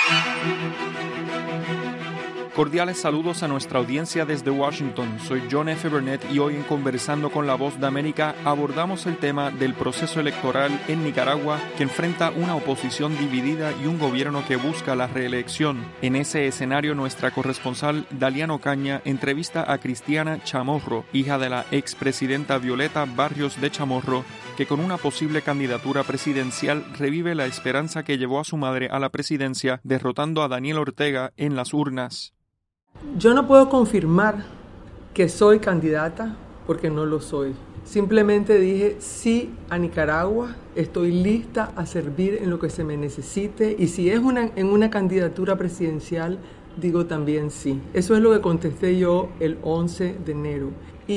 Cordiales saludos a nuestra audiencia desde Washington. Soy John F. Burnett y hoy en Conversando con la Voz de América abordamos el tema del proceso electoral en Nicaragua, que enfrenta una oposición dividida y un gobierno que busca la reelección. En ese escenario, nuestra corresponsal Daliana Ocaña entrevista a Cristiana Chamorro, hija de la expresidenta Violeta Barrios de Chamorro, que con una posible candidatura presidencial revive la esperanza que llevó a su madre a la presidencia, derrotando a Daniel Ortega en las urnas. Yo no puedo confirmar que soy candidata porque no lo soy. Simplemente dije sí a Nicaragua, estoy lista a servir en lo que se me necesite y si es en una candidatura presidencial, digo también sí. Eso es lo que contesté yo el 11 de enero.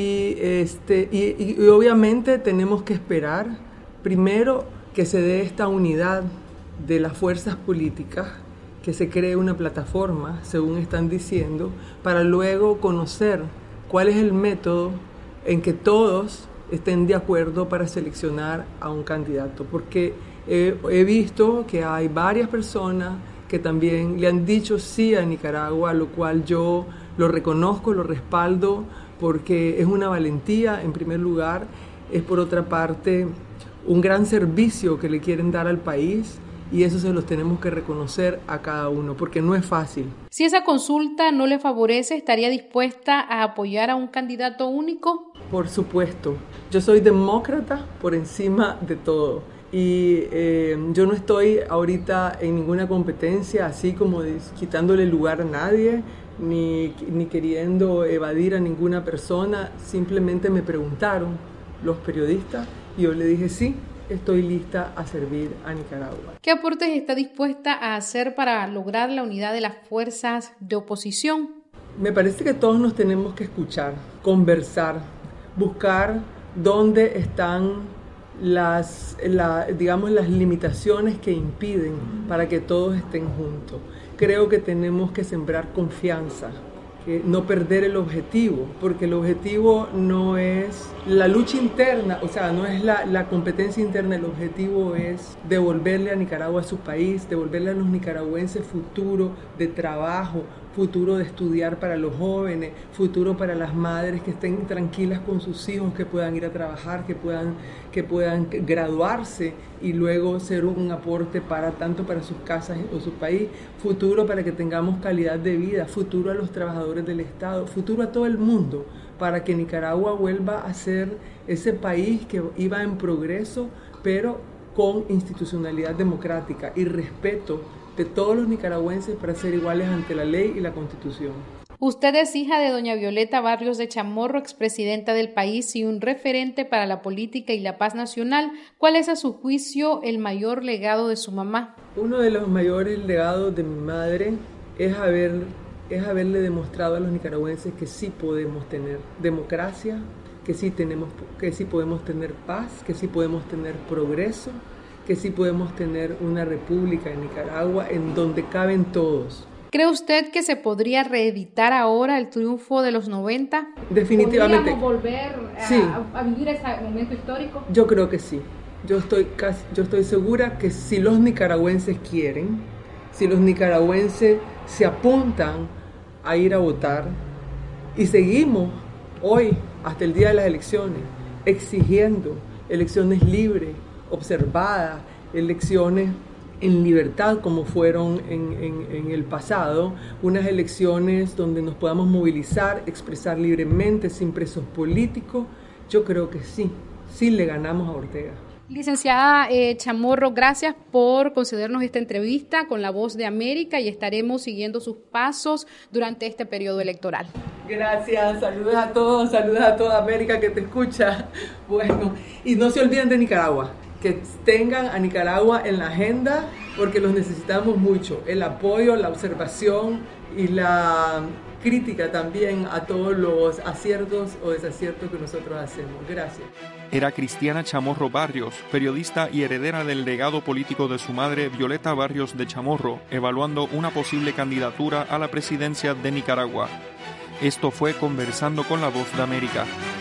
Y obviamente tenemos que esperar primero que se dé esta unidad de las fuerzas políticas, que se cree una plataforma, según están diciendo, para luego conocer cuál es el método en que todos estén de acuerdo para seleccionar a un candidato. Porque he visto que hay varias personas que también le han dicho sí a Nicaragua, lo cual yo lo reconozco, lo respaldo, porque es una valentía, en primer lugar, es por otra parte un gran servicio que le quieren dar al país. Y eso se los tenemos que reconocer a cada uno, porque no es fácil. Si esa consulta no le favorece, ¿estaría dispuesta a apoyar a un candidato único? Por supuesto. Yo soy demócrata por encima de todo. Y yo no estoy ahorita en ninguna competencia, así como quitándole lugar a nadie, ni queriendo evadir a ninguna persona. Simplemente me preguntaron los periodistas y yo le dije sí. Estoy lista a servir a Nicaragua. ¿Qué aportes está dispuesta a hacer para lograr la unidad de las fuerzas de oposición? Me parece que todos nos tenemos que escuchar, conversar, buscar dónde están las limitaciones que impiden para que todos estén juntos. Creo que tenemos que sembrar confianza, no perder el objetivo, porque el objetivo no es la lucha interna, o sea, no es la competencia interna, el objetivo es devolverle a Nicaragua su país, devolverle a los nicaragüenses futuro de trabajo, futuro de estudiar para los jóvenes, futuro para las madres que estén tranquilas con sus hijos, que puedan ir a trabajar, que puedan graduarse y luego ser un aporte tanto para sus casas o su país, futuro para que tengamos calidad de vida, futuro a los trabajadores del Estado, futuro a todo el mundo, para que Nicaragua vuelva a ser ese país que iba en progreso, pero con institucionalidad democrática y respeto de todos los nicaragüenses para ser iguales ante la ley y la Constitución. Usted es hija de doña Violeta Barrios de Chamorro, expresidenta del país y un referente para la política y la paz nacional. ¿Cuál es, a su juicio, el mayor legado de su mamá? Uno de los mayores legados de mi madre es haberle demostrado a los nicaragüenses que sí podemos tener democracia, que sí podemos tener paz, que sí podemos tener progreso, que sí podemos tener una república en Nicaragua en donde caben todos. ¿Cree usted que se podría reeditar ahora el triunfo de los 90? Definitivamente. ¿Podríamos volver a vivir ese momento histórico? Yo creo que sí. Yo estoy segura que si los nicaragüenses quieren, si los nicaragüenses se apuntan a ir a votar y seguimos hoy hasta el día de las elecciones exigiendo elecciones libres, observadas, elecciones en libertad como fueron en el pasado, unas elecciones donde nos podamos movilizar, expresar libremente, sin presos políticos. Yo creo que sí le ganamos a Ortega. Licenciada Chamorro, gracias por concedernos esta entrevista con La Voz de América y estaremos siguiendo sus pasos durante este periodo electoral. Gracias, saludos a todos, saludos a toda América que te escucha. Bueno, y no se olviden de Nicaragua, que tengan a Nicaragua en la agenda porque los necesitamos mucho. El apoyo, la observación y la crítica también a todos los aciertos o desaciertos que nosotros hacemos. Gracias. Era Cristiana Chamorro Barrios, periodista y heredera del legado político de su madre Violeta Barrios de Chamorro, evaluando una posible candidatura a la presidencia de Nicaragua. Esto fue Conversando con la Voz de América.